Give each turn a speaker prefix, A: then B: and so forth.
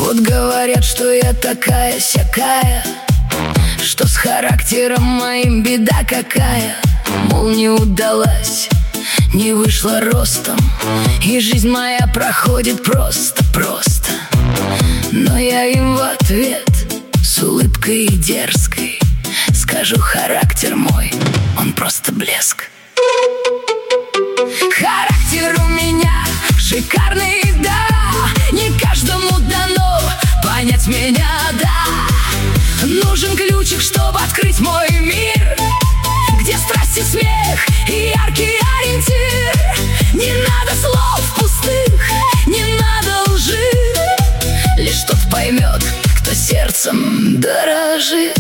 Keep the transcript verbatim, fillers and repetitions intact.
A: Вот говорят, что я такая-сякая, что с характером моим беда какая. Мол, не удалась, не вышла ростом, и жизнь моя проходит просто-просто. Но я им в ответ с улыбкой и дерзкой скажу: характер мой, он просто блеск. Характер у меня шикарный, да, не каждому дано понять меня, да. Нужен ключик, чтобы открыть мой мир, где страсть и смех и яркий ориентир. Не надо слов пустых, не надо лжи, лишь тот поймет, кто сердцем дорожит.